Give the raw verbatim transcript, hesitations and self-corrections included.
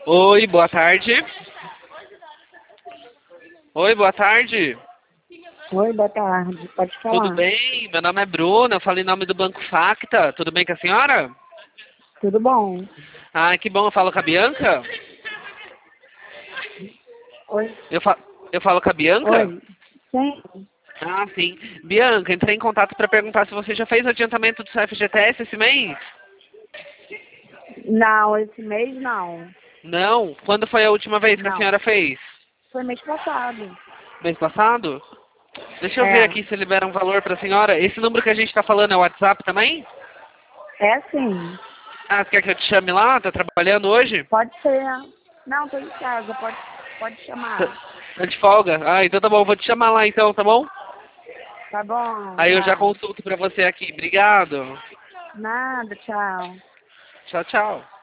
Oi, boa tarde. Oi, boa tarde. Oi, boa tarde. Pode Tudo falar. bem? Meu nome é Bruna, eu falo em nome do Banco Facta. Tudo bem com a senhora? Tudo bom? Ah, que bom, eu falo com a Bianca. Oi. Eu, fa eu falo com a Bianca? Oi. Sim. Ah, sim. Bianca, entrei em contato para perguntar se você já fez o adiantamento do seu F G T S esse mês? Não, esse mês não. Não? Quando foi a última vez que a Não. senhora fez? Foi mês passado. Mês passado? Deixa eu ver É. aqui se libera um valor para a senhora. Esse número que a gente está falando é o WhatsApp também? É sim. Ah, você quer que eu te chame lá? Tá trabalhando hoje? Pode ser. Não, tô em casa. Pode, pode Tá chamar. tá de folga? Ah, então tá bom. Vou te chamar lá então, tá bom? Tá bom, Aí eu já vai. consulto pra você aqui. Obrigado. Nada, tchau. Tchau, tchau.